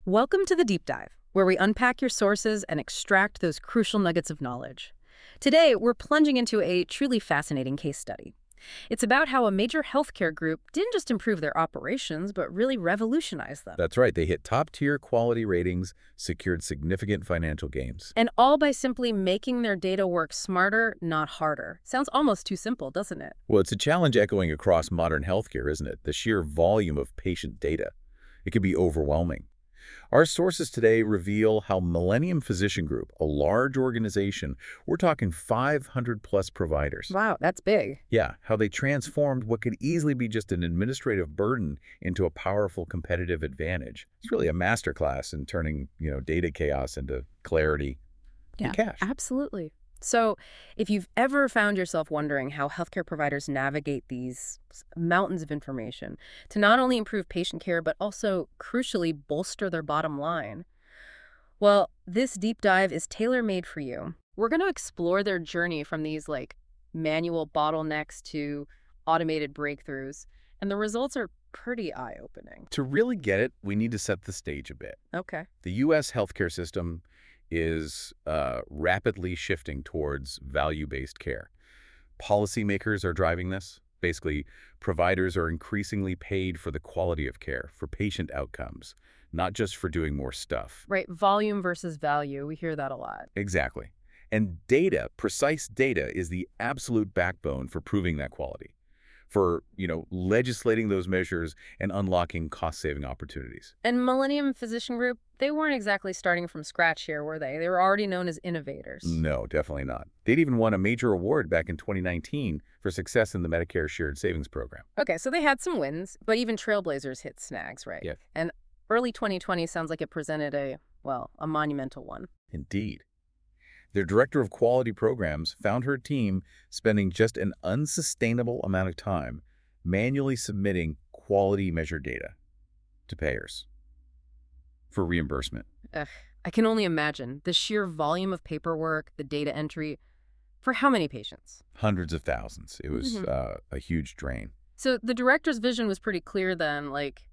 Welcome to the Deep Dive, where we unpack your sources and extract those crucial nuggets of knowledge. Today, we're plunging into a truly fascinating case study. It's about how a major healthcare group didn't just improve their operations, but really revolutionize them. That's right. They hit top-tier quality ratings, secured significant financial gains. And all by simply making their data work smarter, not harder. Sounds almost too simple, doesn't it? Well, it's a challenge echoing across modern healthcare, isn't it? The sheer volume of patient data. It can be overwhelming. Our sources today reveal how Millennium Physician Group, a large organization, we're talking 500-plus providers. Wow, that's big. Yeah, how they transformed what could easily be just an administrative burden into a powerful competitive advantage. It's really a masterclass in turning, data chaos into clarity and cash. Absolutely. So if you've ever found yourself wondering how healthcare providers navigate these mountains of information to not only improve patient care, but also, crucially, bolster their bottom line, well, this deep dive is tailor-made for you. We're going to explore their journey from these, manual bottlenecks to automated breakthroughs, and the results are pretty eye-opening. To really get it, we need to set the stage a bit. Okay. The U.S. healthcare system is rapidly shifting towards value-based care. Policymakers are driving this. Basically, providers are increasingly paid for the quality of care, for patient outcomes, not just for doing more stuff. Right, volume versus value. We hear that a lot. Exactly. And data, precise data, is the absolute backbone for proving that quality, for, legislating those measures and unlocking cost-saving opportunities. And Millennium Physician Group, they weren't exactly starting from scratch here, were they? They were already known as innovators. No, definitely not. They'd even won a major award back in 2019 for success in the Medicare Shared Savings Program. Okay, so they had some wins, but even trailblazers hit snags, right? Yeah. And early 2020 sounds like it presented a monumental one. Indeed. Their director of quality programs found her team spending just an unsustainable amount of time manually submitting quality measure data to payers for reimbursement. I can only imagine the sheer volume of paperwork, the data entry. For how many patients? Hundreds of thousands. It was a huge drain. So the director's vision was pretty clear then,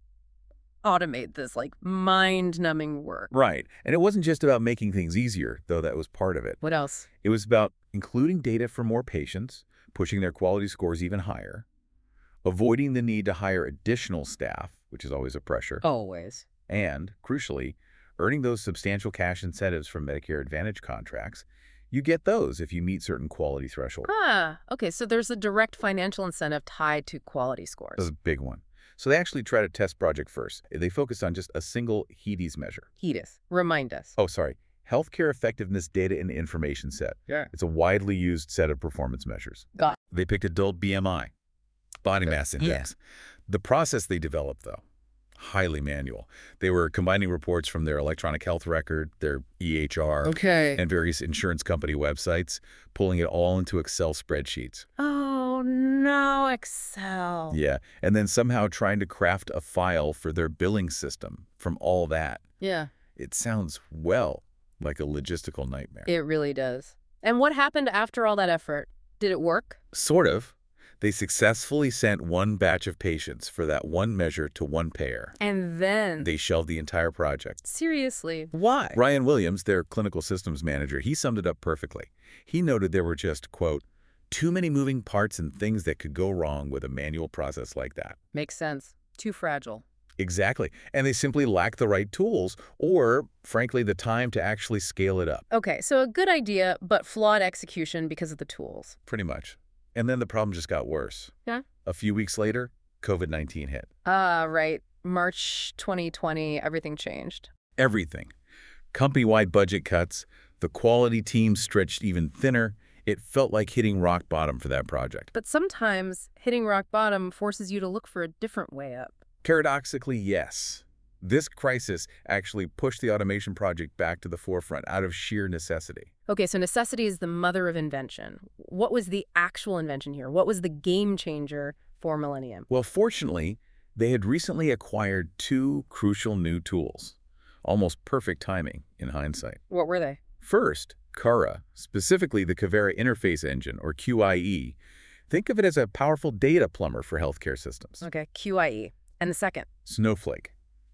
automate this, mind-numbing work. Right. And it wasn't just about making things easier, though that was part of it. What else? It was about including data for more patients, pushing their quality scores even higher, avoiding the need to hire additional staff, which is always a pressure. Always. And, crucially, earning those substantial cash incentives from Medicare Advantage contracts. You get those if you meet certain quality thresholds. Okay, so there's a direct financial incentive tied to quality scores. That's a big one. So they actually tried a test project first. They focused on just a single HEDIS measure. HEDIS. Remind us. Oh, sorry. Healthcare Effectiveness Data and Information Set. Yeah. It's a widely used set of performance measures. Got it. They picked adult BMI, body mass index. The process they developed, though, highly manual. They were combining reports from their electronic health record, their EHR, and various insurance company websites, pulling it all into Excel spreadsheets. Oh, no, Excel. Yeah, and then somehow trying to craft a file for their billing system from all that. Yeah. It sounds, like a logistical nightmare. It really does. And what happened after all that effort? Did it work? Sort of. They successfully sent one batch of patients for that one measure to one payer. And then? They shelved the entire project. Seriously? Why? Ryan Williams, their clinical systems manager, he summed it up perfectly. He noted there were just, quote, too many moving parts and things that could go wrong with a manual process like that. Makes sense. Too fragile. Exactly. And they simply lacked the right tools or, frankly, the time to actually scale it up. Okay, so a good idea, but flawed execution because of the tools. Pretty much. And then the problem just got worse. Yeah? A few weeks later, COVID-19 hit. Right. March 2020, everything changed. Everything. Company-wide budget cuts, the quality team stretched even thinner. It felt like hitting rock bottom for that project. But sometimes hitting rock bottom forces you to look for a different way up. Paradoxically, yes. This crisis actually pushed the automation project back to the forefront out of sheer necessity. Okay, so necessity is the mother of invention. What was the actual invention here? What was the game changer for Millennium? Well, fortunately, they had recently acquired two crucial new tools. Almost perfect timing in hindsight. What were they? First, Kura, specifically the Kivera Interface Engine, or QIE. Think of it as a powerful data plumber for healthcare systems. Okay, QIE. And the second? Snowflake.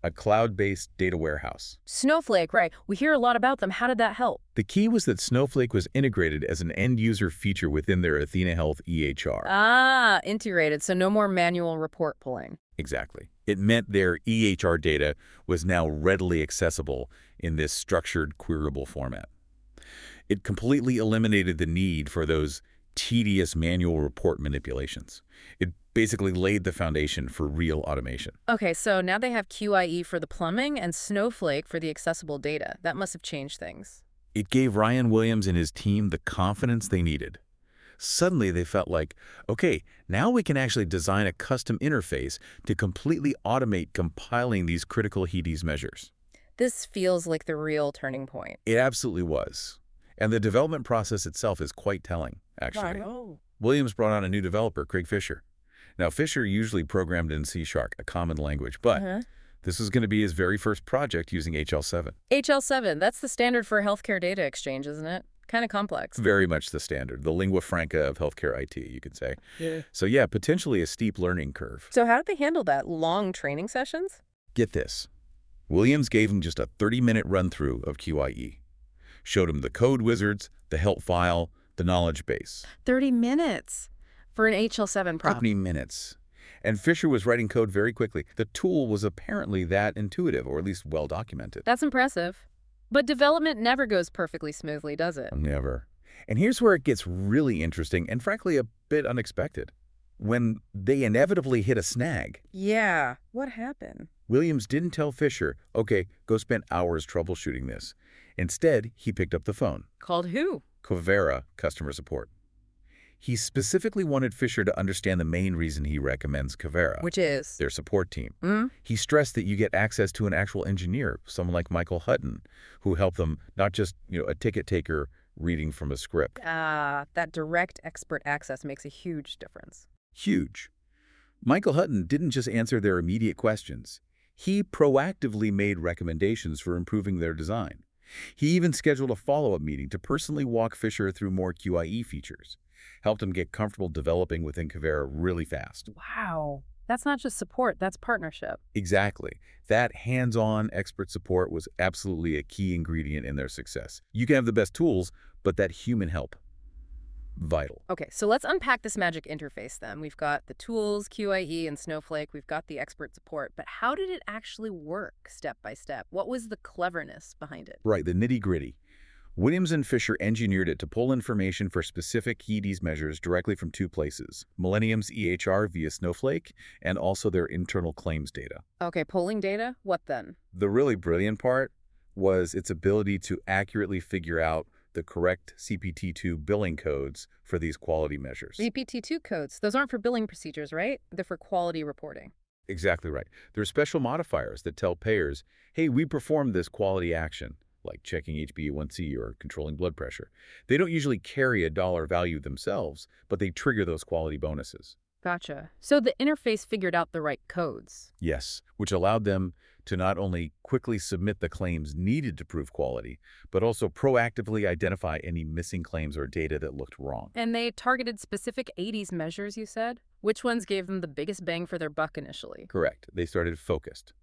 a cloud-based data warehouse. Snowflake, right. We hear a lot about them. How did that help? The key was that Snowflake was integrated as an end-user feature within their athenahealth EHR. Ah, integrated, so no more manual report pulling. Exactly. It meant their EHR data was now readily accessible in this structured, queryable format. It completely eliminated the need for those tedious manual report manipulations. It basically laid the foundation for real automation. Okay, so now they have QIE for the plumbing and Snowflake for the accessible data. That must have changed things. It gave Ryan Williams and his team the confidence they needed. Suddenly, they felt like, okay, now we can actually design a custom interface to completely automate compiling these critical HEDIS measures. This feels like the real turning point. It absolutely was. And the development process itself is quite telling, actually. Oh. Williams brought on a new developer, Craig Fisher. Now, Fisher usually programmed in C#, a common language, but this was going to be his very first project using HL7. HL7, that's the standard for healthcare data exchange, isn't it? Kind of complex. Very much the standard, the lingua franca of healthcare IT, you could say. Yeah. So yeah, potentially a steep learning curve. So how did they handle that? Long training sessions? Get this. Williams gave him just a 30-minute run-through of QIE. Showed him the code wizards, the help file, the knowledge base. 30 minutes for an HL7 prop. 30 minutes. And Fisher was writing code very quickly. The tool was apparently that intuitive, or at least well-documented. That's impressive. But development never goes perfectly smoothly, does it? Never. And here's where it gets really interesting and frankly a bit unexpected. When they inevitably hit a snag, Yeah. What happened? Williams didn't tell Fisher, okay, go spend hours troubleshooting this. Instead, he picked up the phone. Called who? Covera customer support. He specifically wanted Fisher to understand the main reason he recommends Covera, Which is? their support team. Hmm? He stressed that you get access to an actual engineer, someone like Michael Hutton, who helped them, not just, a ticket taker reading from a script. That direct expert access makes a huge difference. Huge. Michael Hutton didn't just answer their immediate questions. He proactively made recommendations for improving their design. He even scheduled a follow-up meeting to personally walk Fisher through more QIE features. Helped him get comfortable developing within Covera really fast. Wow. That's not just support, that's partnership. Exactly. That hands-on expert support was absolutely a key ingredient in their success. You can have the best tools, but that human help, vital. Okay, so let's unpack this magic interface then. We've got the tools, QIE, and Snowflake. We've got the expert support. But how did it actually work step by step? What was the cleverness behind it? Right, the nitty-gritty. Williams and Fisher engineered it to pull information for specific HEDIS measures directly from two places, Millennium's EHR via Snowflake and also their internal claims data. Okay, polling data? What then? The really brilliant part was its ability to accurately figure out the correct CPT2 billing codes for these quality measures. CPT2 codes. Those aren't for billing procedures, right? They're for quality reporting. Exactly right. There are special modifiers that tell payers, hey, we performed this quality action, like checking HbA1c or controlling blood pressure. They don't usually carry a dollar value themselves, but they trigger those quality bonuses. Gotcha. So the interface figured out the right codes. Yes, which allowed them to not only quickly submit the claims needed to prove quality, but also proactively identify any missing claims or data that looked wrong. And they targeted specific 80s measures, you said? Which ones gave them the biggest bang for their buck initially? Correct. They started focused.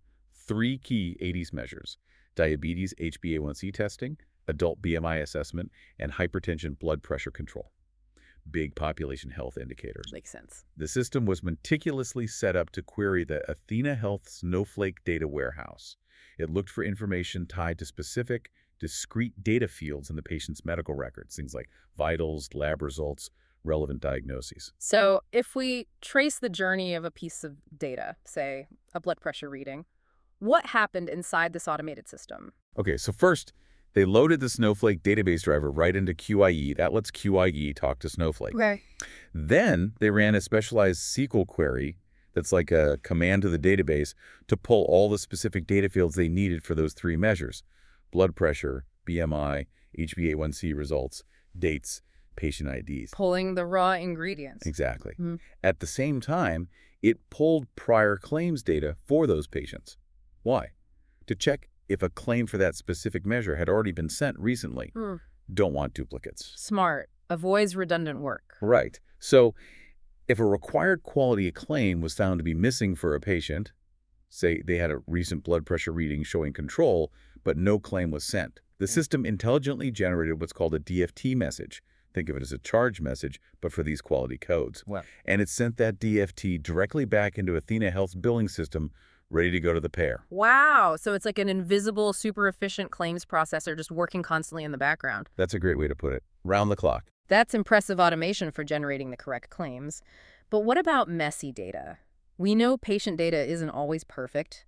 3 key 80s measures: diabetes HbA1c testing, adult BMI assessment, and hypertension blood pressure control. Big population health indicators. Makes sense. The system was meticulously set up to query the athenahealth Snowflake data warehouse. It looked for information tied to specific, discrete data fields in the patient's medical records, things like vitals, lab results, relevant diagnoses. So if we trace the journey of a piece of data, say a blood pressure reading, what happened inside this automated system? Okay, so first, they loaded the Snowflake database driver right into QIE. That lets QIE talk to Snowflake. Okay. Then they ran a specialized SQL query that's like a command to the database to pull all the specific data fields they needed for those 3 measures: blood pressure, BMI, HbA1c results, dates, patient IDs. Pulling the raw ingredients. Exactly. Hmm. At the same time, it pulled prior claims data for those patients. Why? To check if a claim for that specific measure had already been sent recently. Don't want duplicates. Smart. Avoids redundant work. Right. So if a required quality claim was found to be missing for a patient, Say they had a recent blood pressure reading showing control, but no claim was sent. The system intelligently generated what's called a DFT message. Think of it as a charge message, but for these quality codes. Wow. And it sent that DFT directly back into Athena Health's billing system, ready to go to the payer. Wow. So it's like an invisible, super efficient claims processor just working constantly in the background. That's a great way to put it. Round the clock. That's impressive automation for generating the correct claims. But what about messy data? We know patient data isn't always perfect.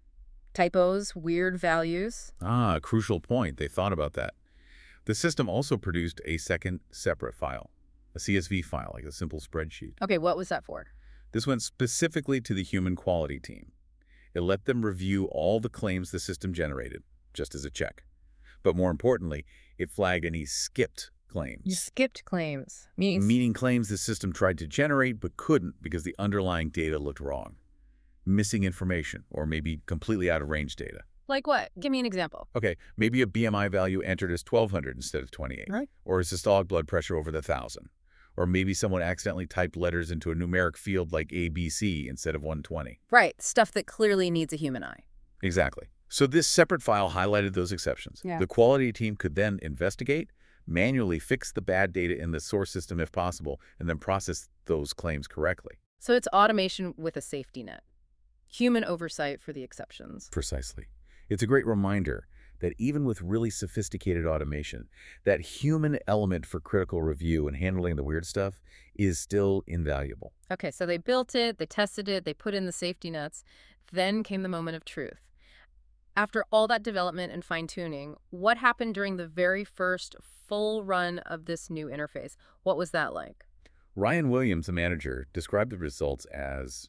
Typos, weird values. Ah, crucial point. They thought about that. The system also produced a second separate file, a CSV file, like a simple spreadsheet. Okay, what was that for? This went specifically to the human quality team. It let them review all the claims the system generated, just as a check. But more importantly, it flagged any skipped claims. You skipped claims. Meaning claims the system tried to generate but couldn't because the underlying data looked wrong. Missing information, or maybe completely out of range data. Like what? Give me an example. Okay, maybe a BMI value entered as 1,200 instead of 28. Right. Or a systolic blood pressure over the 1,000. Or maybe someone accidentally typed letters into a numeric field like ABC instead of 120. Right, stuff that clearly needs a human eye. Exactly. So this separate file highlighted those exceptions. Yeah. The quality team could then investigate, manually fix the bad data in the source system if possible, and then process those claims correctly. So it's automation with a safety net. Human oversight for the exceptions. Precisely. It's a great reminder that even with really sophisticated automation, that human element for critical review and handling the weird stuff is still invaluable. Okay, so they built it, they tested it, they put in the safety nets. Then came the moment of truth. After all that development and fine-tuning, what happened during the very first full run of this new interface? What was that like? Ryan Williams, the manager, described the results as,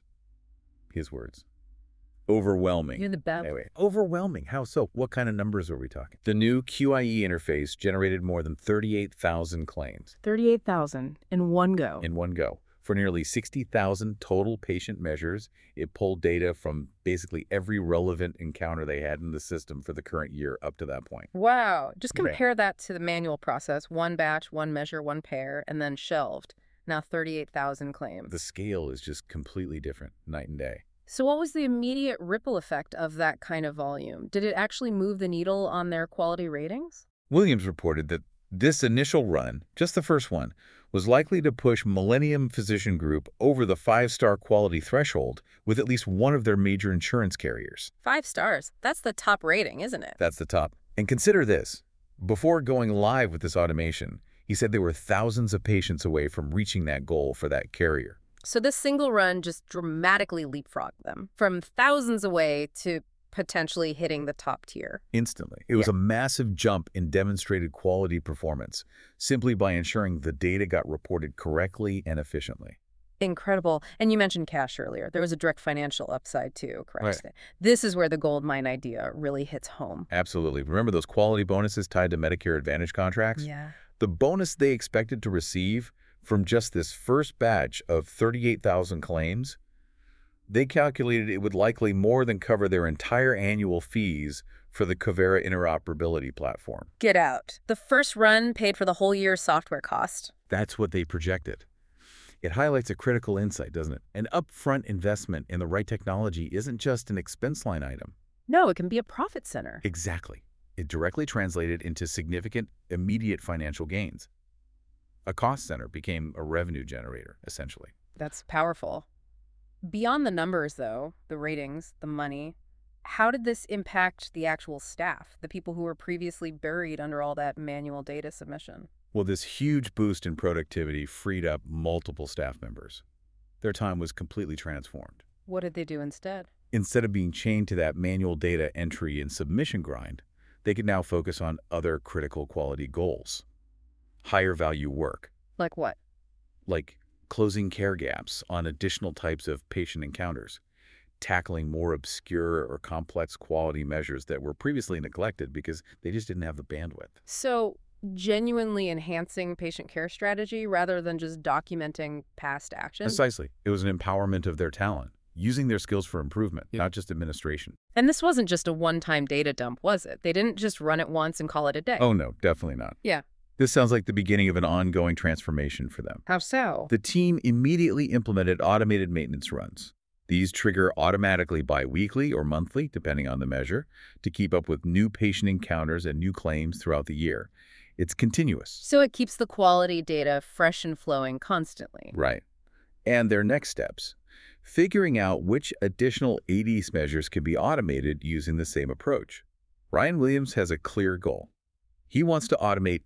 his words, overwhelming. You're the best. Anyway, overwhelming. How so? What kind of numbers are we talking? The new QIE interface generated more than 38,000 claims 38,000 in one go. in one go. For nearly 60,000 total patient measures, it pulled data from basically every relevant encounter they had in the system for the current year up to that point. Wow. Just Right. compare that to the manual process. One batch, one measure, one pair, and then shelved. Now 38,000 claims. The scale is just completely different, night and day. So what was the immediate ripple effect of that kind of volume? Did it actually move the needle on their quality ratings? Williams reported that this initial run, just the first one, was likely to push Millennium Physician Group over the 5-star quality threshold with at least one of their major insurance carriers. 5 stars. That's the top rating, isn't it? That's the top. And consider this. Before going live with this automation, he said they were thousands of patients away from reaching that goal for that carrier. So this single run just dramatically leapfrogged them from thousands away to potentially hitting the top tier. Instantly. It was a massive jump in demonstrated quality performance, simply by ensuring the data got reported correctly and efficiently. Incredible. And you mentioned cash earlier. There was a direct financial upside too, correct? Right. This is where the gold mine idea really hits home. Absolutely. Remember those quality bonuses tied to Medicare Advantage contracts? Yeah. The bonus they expected to receive from just this first batch of 38,000 claims, they calculated it would likely more than cover their entire annual fees for the Covera interoperability platform. Get out. The first run paid for the whole year's software cost. That's what they projected. It highlights a critical insight, doesn't it? An upfront investment in the right technology isn't just an expense line item. No, it can be a profit center. Exactly. It directly translated into significant, immediate financial gains. A cost center became a revenue generator, essentially. That's powerful. Beyond the numbers, though, the ratings, the money, how did this impact the actual staff, the people who were previously buried under all that manual data submission? Well, this huge boost in productivity freed up multiple staff members. Their time was completely transformed. What did they do instead? Instead of being chained to that manual data entry and submission grind, they could now focus on other critical quality goals. Higher value work. Like what? Like closing care gaps on additional types of patient encounters, tackling more obscure or complex quality measures that were previously neglected because they just didn't have the bandwidth. So genuinely enhancing patient care strategy rather than just documenting past action? Precisely. It was an empowerment of their talent, using their skills for improvement, not just administration. And this wasn't just a one-time data dump, was it? They didn't just run it once and call it a day. Oh, no, definitely not. Yeah. This sounds like the beginning of an ongoing transformation for them. How so? The team immediately implemented automated maintenance runs. These trigger automatically bi-weekly or monthly, depending on the measure, to keep up with new patient encounters and new claims throughout the year. It's continuous. So it keeps the quality data fresh and flowing constantly. Right. And their next steps. Figuring out which additional ADS measures can be automated using the same approach. Ryan Williams has a clear goal. He wants to automate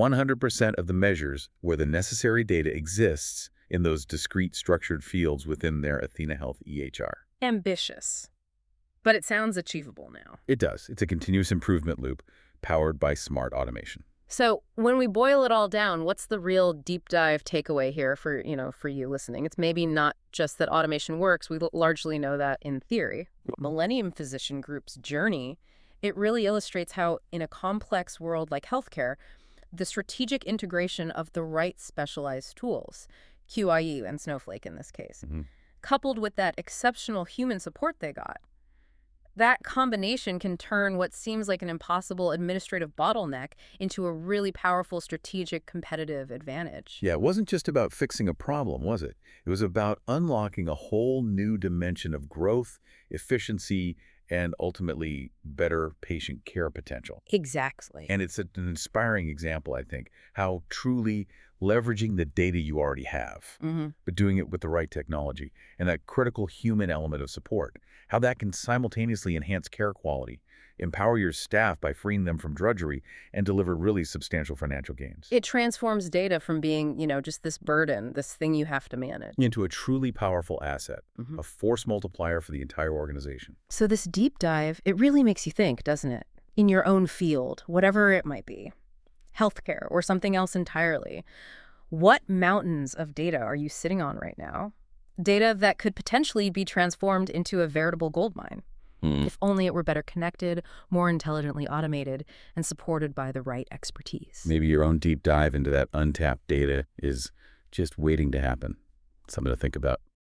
100% of the measures where the necessary data exists in those discrete structured fields within their athenahealth EHR. Ambitious. But it sounds achievable now. It does. It's a continuous improvement loop powered by smart automation. So when we boil it all down, what's the real deep dive takeaway here for you listening? It's maybe not just that automation works. We largely know that in theory. Millennium Physician Group's journey, it really illustrates how in a complex world like healthcare, the strategic integration of the right specialized tools, QIU and Snowflake in this case, coupled with that exceptional human support they got, that combination can turn what seems like an impossible administrative bottleneck into a really powerful strategic competitive advantage. Yeah, it wasn't just about fixing a problem, was it? It was about unlocking a whole new dimension of growth, efficiency, and ultimately better patient care potential. Exactly. And it's an inspiring example, I think, how truly leveraging the data you already have, but doing it with the right technology and that critical human element of support, how that can simultaneously enhance care quality, empower your staff by freeing them from drudgery, and deliver really substantial financial gains. It transforms data from being, just this burden, this thing you have to manage, Into a truly powerful asset, a force multiplier for the entire organization. So this deep dive, it really makes you think, doesn't it? In your own field, whatever it might be, healthcare or something else entirely, what mountains of data are you sitting on right now? Data that could potentially be transformed into a veritable goldmine. If only it were better connected, more intelligently automated, and supported by the right expertise. Maybe your own deep dive into that untapped data is just waiting to happen. Something to think about.